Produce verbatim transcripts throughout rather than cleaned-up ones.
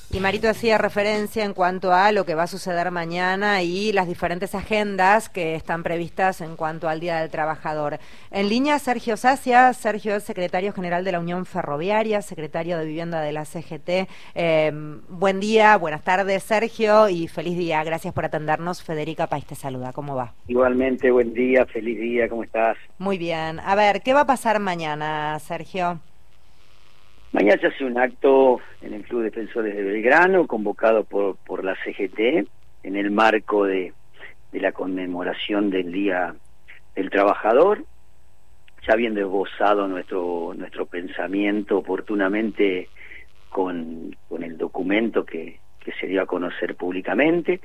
Y Marito hacía referencia en cuanto a lo que va a suceder mañana y las diferentes agendas que están previstas en cuanto al Día del Trabajador. En línea, Sergio Sacia. Sergio es secretario general de la Unión Ferroviaria, secretario de Vivienda de la C G T. Eh, buen día, buenas tardes, Sergio, y feliz día. Gracias por atendernos. Federica País te saluda. ¿Cómo va? Igualmente, buen día, feliz día, ¿cómo estás? Muy bien. A ver, ¿qué va a pasar mañana, Sergio? Mañana se hace un acto en el Club Defensores de Belgrano, convocado por, por la C G T, en el marco de, de la conmemoración del Día del Trabajador, ya habiendo esbozado nuestro, nuestro pensamiento oportunamente con, con el documento que, que se dio a conocer públicamente.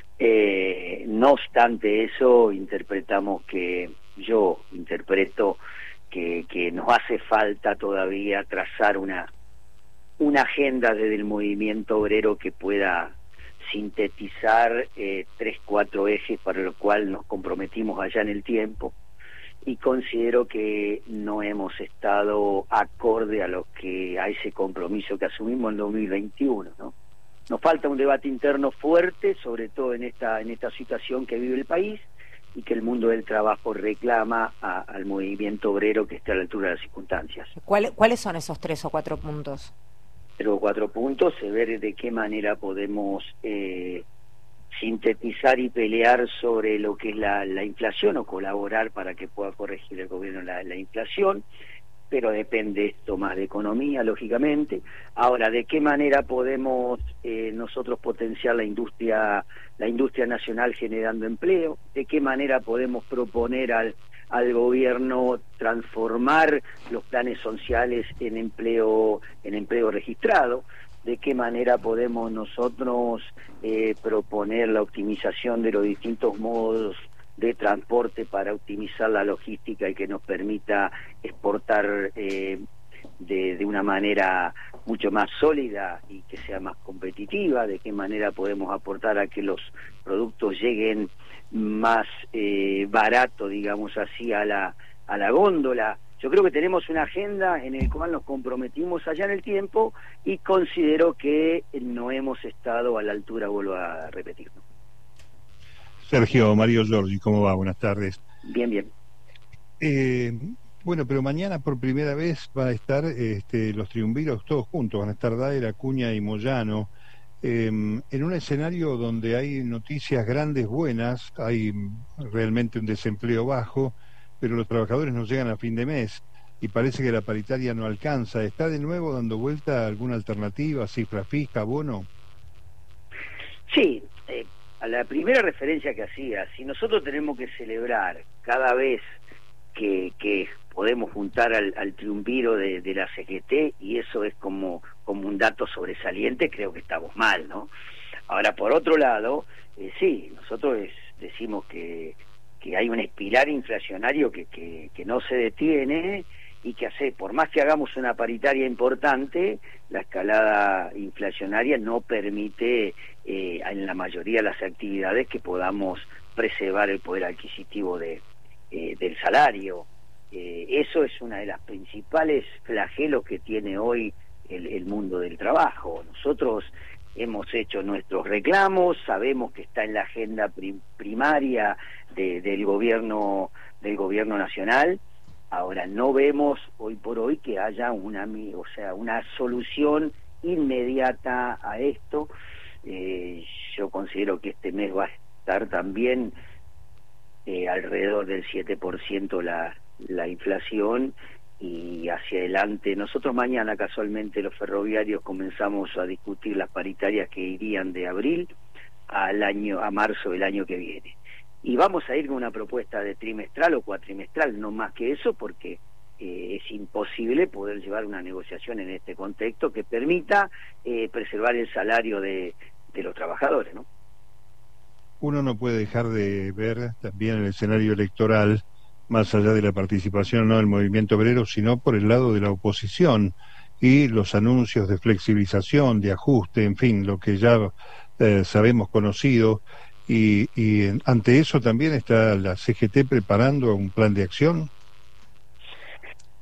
Eh, no obstante eso, interpretamos que, yo interpreto que, que nos hace falta todavía trazar una, una agenda desde el movimiento obrero que pueda sintetizar eh, tres, cuatro ejes para los cuales nos comprometimos allá en el tiempo, y considero que no hemos estado acorde a lo que a ese compromiso que asumimos en dos mil veintiuno, ¿no? Nos falta un debate interno fuerte, sobre todo en esta en esta situación que vive el país y que el mundo del trabajo reclama a, al movimiento obrero que esté a la altura de las circunstancias. ¿Cuál, ¿Cuáles son esos tres o cuatro puntos? Tres o cuatro puntos, es ver de qué manera podemos eh, sintetizar y pelear sobre lo que es la, la inflación, o colaborar para que pueda corregir el gobierno la, la inflación, pero depende esto más de economía, lógicamente. Ahora, ¿de qué manera podemos eh, nosotros potenciar la industria la industria nacional generando empleo? ¿De qué manera podemos proponer al, al gobierno transformar los planes sociales en empleo en empleo registrado? ¿De qué manera podemos nosotros eh, proponer la optimización de los distintos modos de transporte para optimizar la logística y que nos permita exportar eh, de, de una manera mucho más sólida y que sea más competitiva? ¿De qué manera podemos aportar a que los productos lleguen más eh, barato, digamos así, a la, a la góndola? Yo creo que tenemos una agenda en la cual nos comprometimos allá en el tiempo y considero que no hemos estado a la altura, vuelvo a repetirlo. Sergio, Mario Giorgi, ¿cómo va? Buenas tardes. Bien, bien. Eh, bueno, pero mañana por primera vez van a estar este, los triunviros todos juntos, van a estar Daer, Acuña y Moyano, eh, en un escenario donde hay noticias grandes buenas, hay realmente un desempleo bajo, pero los trabajadores no llegan a fin de mes y parece que la paritaria no alcanza. ¿Está de nuevo dando vuelta alguna alternativa, cifra fija, bono? Sí, eh, a la primera referencia que hacía, si nosotros tenemos que celebrar cada vez que, que podemos juntar al, al triunviro de, de la C G T, y eso es como, como un dato sobresaliente, creo que estamos mal, ¿no? Ahora, por otro lado, eh, sí, nosotros es, decimos que, que hay un espiral inflacionario que, que, que no se detiene, y que hace, por más que hagamos una paritaria importante, la escalada inflacionaria no permite eh, en la mayoría de las actividades que podamos preservar el poder adquisitivo de, eh, del salario. Eh, eso es una de las principales flagelos que tiene hoy el, el mundo del trabajo. Nosotros hemos hecho nuestros reclamos, sabemos que está en la agenda prim primaria de, del gobierno del gobierno nacional. Ahora, no vemos hoy por hoy que haya una, o sea, una solución inmediata a esto. Eh, yo considero que este mes va a estar también eh, alrededor del siete por ciento la, la inflación, y hacia adelante. Nosotros mañana, casualmente, los ferroviarios comenzamos a discutir las paritarias que irían de abril al año, a marzo del año que viene. Y vamos a ir con una propuesta de trimestral o cuatrimestral, no más que eso, porque eh, es imposible poder llevar una negociación en este contexto que permita eh, preservar el salario de, de los trabajadores, ¿no? Uno no puede dejar de ver también el escenario electoral, más allá de la participación no del movimiento obrero, sino por el lado de la oposición y los anuncios de flexibilización, de ajuste, en fin, lo que ya eh, sabemos conocido. Y, y ante eso también está la C G T preparando un plan de acción.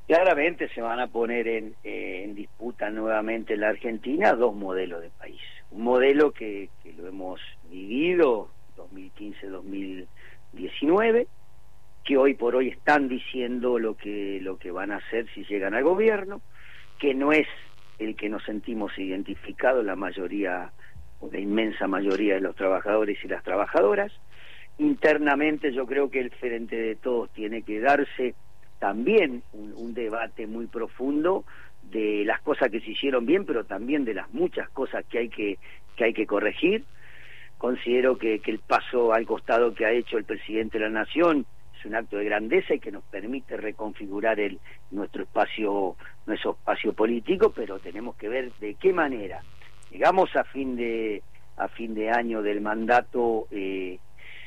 Claramente se van a poner en, eh, en disputa nuevamente en la Argentina dos modelos de país. Un modelo que, que lo hemos vivido dos mil quince dos mil diecinueve, que hoy por hoy están diciendo lo que, lo que van a hacer si llegan al gobierno, que no es el que nos sentimos identificados la mayoría, o la inmensa mayoría de los trabajadores y las trabajadoras. Internamente yo creo que el Frente de Todos tiene que darse también un, un debate muy profundo de las cosas que se hicieron bien, pero también de las muchas cosas que hay que, que, hay que corregir. Considero que, que el paso al costado que ha hecho el presidente de la Nación es un acto de grandeza y que nos permite reconfigurar el, nuestro espacio, nuestro espacio político, pero tenemos que ver de qué manera llegamos a fin de, a fin de año del mandato, eh,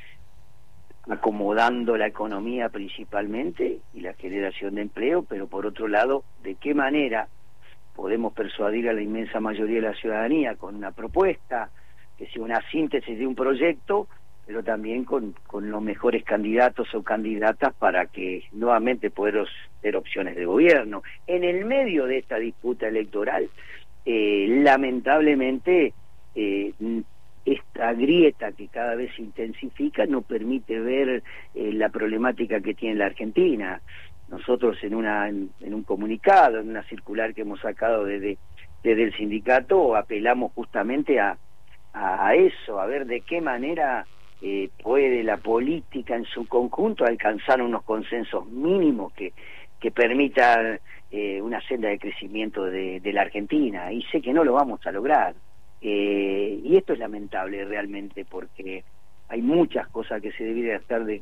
acomodando la economía principalmente y la generación de empleo, pero por otro lado, de qué manera podemos persuadir a la inmensa mayoría de la ciudadanía con una propuesta, que sea una síntesis de un proyecto, pero también con, con los mejores candidatos o candidatas para que nuevamente puedan ser opciones de gobierno. En el medio de esta disputa electoral, eh, lamentablemente, eh, esta grieta que cada vez se intensifica no permite ver eh, la problemática que tiene la Argentina. Nosotros en una en, en un comunicado, en una circular que hemos sacado desde, desde el sindicato, apelamos justamente a, a, a eso, a ver de qué manera eh, puede la política en su conjunto alcanzar unos consensos mínimos que, que permitan eh, una senda de crecimiento de, de la Argentina, y sé que no lo vamos a lograr. Eh, y esto es lamentable realmente, porque hay muchas cosas que se deberían estar de,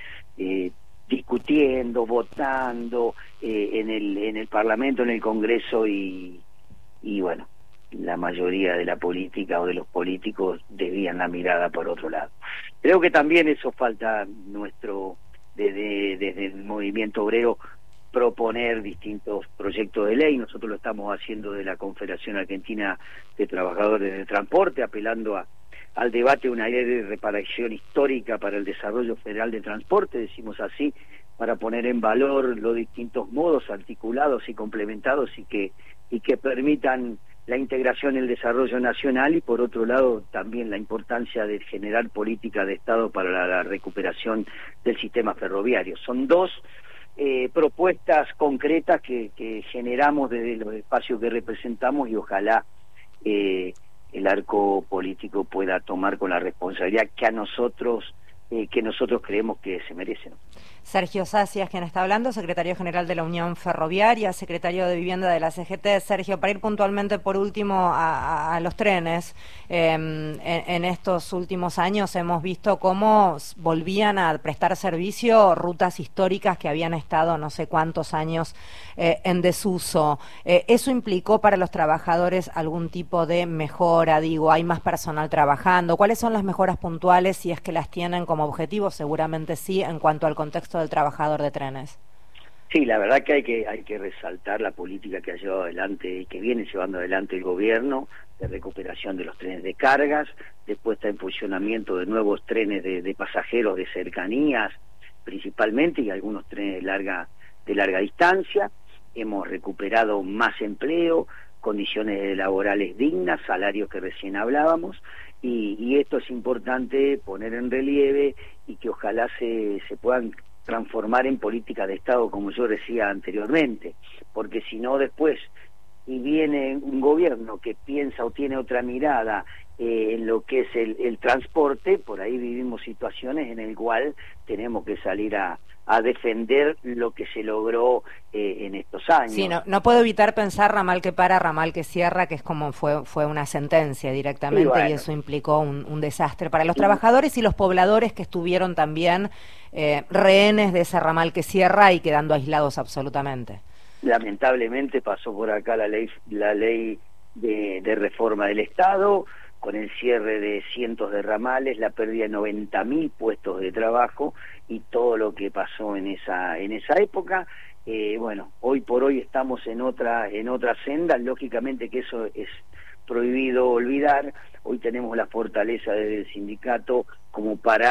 eh, discutiendo, votando eh, en el en el Parlamento, en el Congreso, y, y bueno, la mayoría de la política o de los políticos desvían la mirada por otro lado. Creo que también eso falta nuestro desde, desde el movimiento obrero, proponer distintos proyectos de ley. Nosotros lo estamos haciendo de la Confederación Argentina de Trabajadores de Transporte, apelando a, al debate de una ley de reparación histórica para el desarrollo federal de transporte, decimos así, para poner en valor los distintos modos articulados y complementados y que, y que permitan la integración y el desarrollo nacional, y por otro lado también la importancia de generar política de Estado para la, la recuperación del sistema ferroviario. Son dos Eh, propuestas concretas que, que generamos desde los espacios que representamos, y ojalá eh, el arco político pueda tomar con la responsabilidad que a nosotros eh, que nosotros creemos que se merecen. Sergio Sacias, quien está hablando, secretario general de la Unión Ferroviaria, secretario de Vivienda de la C G T. Sergio, para ir puntualmente por último a, a los trenes, eh, en, en estos últimos años hemos visto cómo volvían a prestar servicio rutas históricas que habían estado no sé cuántos años eh, en desuso. Eh, ¿Eso implicó para los trabajadores algún tipo de mejora? Digo, ¿hay más personal trabajando? ¿Cuáles son las mejoras puntuales, si es que las tienen como objetivo? Seguramente sí, en cuanto al contexto del trabajador de trenes. Sí, la verdad que hay que hay que resaltar la política que ha llevado adelante y que viene llevando adelante el gobierno de recuperación de los trenes de cargas, de puesta en funcionamiento de nuevos trenes de, de pasajeros de cercanías principalmente, y algunos trenes de larga de larga distancia. Hemos recuperado más empleo, condiciones laborales dignas, salarios que recién hablábamos, y, y esto es importante poner en relieve, y que ojalá se, se puedan transformar en política de Estado, como yo decía anteriormente, porque si no después, y viene un gobierno que piensa o tiene otra mirada eh, en lo que es el, el transporte, por ahí vivimos situaciones en el cual tenemos que salir a, a defender lo que se logró eh, en estos años. Sí, no, no puedo evitar pensar ramal que para, ramal que cierra, que es como fue fue una sentencia directamente, y, bueno, y eso implicó un, un desastre para los sí. trabajadores y los pobladores que estuvieron también eh, rehenes de ese ramal que cierra y quedando aislados absolutamente. Lamentablemente pasó por acá la ley la ley de, de reforma del Estado, con el cierre de cientos de ramales, la pérdida de noventa mil puestos de trabajo y todo lo que pasó en esa en esa época. Eh, bueno, hoy por hoy estamos en otra en otra senda. Lógicamente que eso es prohibido olvidar. Hoy tenemos la fortaleza desde el sindicato como para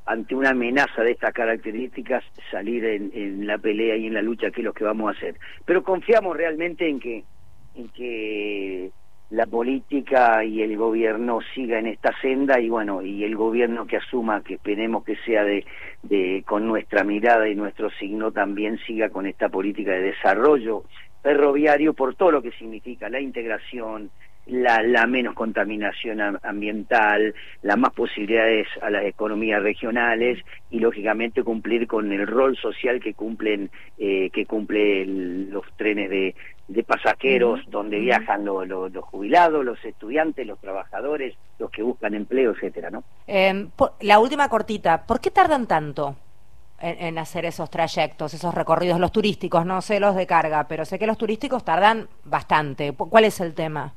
ante una amenaza de estas características, salir en, en la pelea y en la lucha, que es lo que vamos a hacer. Pero confiamos realmente en que, en que la política y el gobierno siga en esta senda, y bueno, y el gobierno que asuma, que esperemos que sea de, de con nuestra mirada y nuestro signo, también siga con esta política de desarrollo ferroviario, por todo lo que significa la integración, La, la menos contaminación ambiental, las más posibilidades a las economías regionales y lógicamente cumplir con el rol social que cumplen eh, que cumplen los trenes de, de pasajeros, uh-huh. donde uh-huh. viajan lo, lo, los jubilados, los estudiantes, los trabajadores, los que buscan empleo, etcétera, ¿no? Eh, por, la última cortita, ¿por qué tardan tanto en, en hacer esos trayectos, esos recorridos, los turísticos? No sé los de carga, pero sé que los turísticos tardan bastante. ¿Cuál es el tema?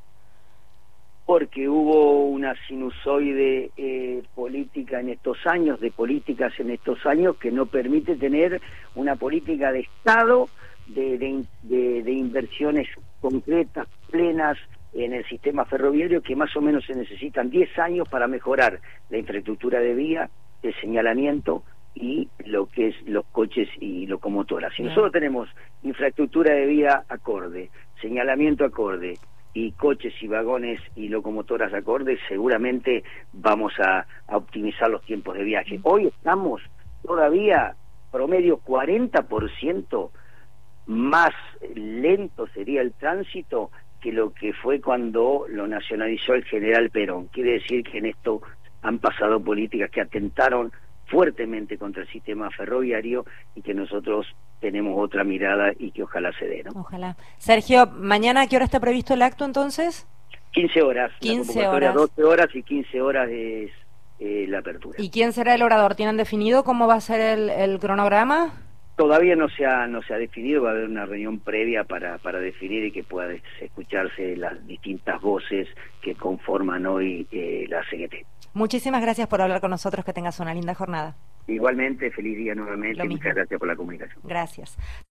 Porque hubo una sinusoide eh, política en estos años, de políticas en estos años, que no permite tener una política de Estado, de, de, de, de inversiones concretas, plenas, en el sistema ferroviario, que más o menos se necesitan diez años para mejorar la infraestructura de vía, de señalamiento y lo que es los coches y locomotoras. Si nosotros tenemos infraestructura de vía acorde, señalamiento acorde, y coches y vagones y locomotoras acordes, seguramente vamos a, a optimizar los tiempos de viaje. Hoy estamos todavía promedio cuarenta por ciento más lento sería el tránsito que lo que fue cuando lo nacionalizó el general Perón. Quiere decir que en esto han pasado políticas que atentaron fuertemente contra el sistema ferroviario y que nosotros tenemos otra mirada y que ojalá se dé, ¿no? Ojalá. Sergio, ¿mañana a qué hora está previsto el acto entonces? quince horas. quince horas. doce horas y quince horas es eh, la apertura. ¿Y quién será el orador? ¿Tienen definido cómo va a ser el, el cronograma? Todavía no se ha no se ha definido, va a haber una reunión previa para para definir y que pueda escucharse las distintas voces que conforman hoy eh, la C G T. Muchísimas gracias por hablar con nosotros, que tengas una linda jornada. Igualmente, feliz día nuevamente, muchas gracias por la comunicación. Gracias.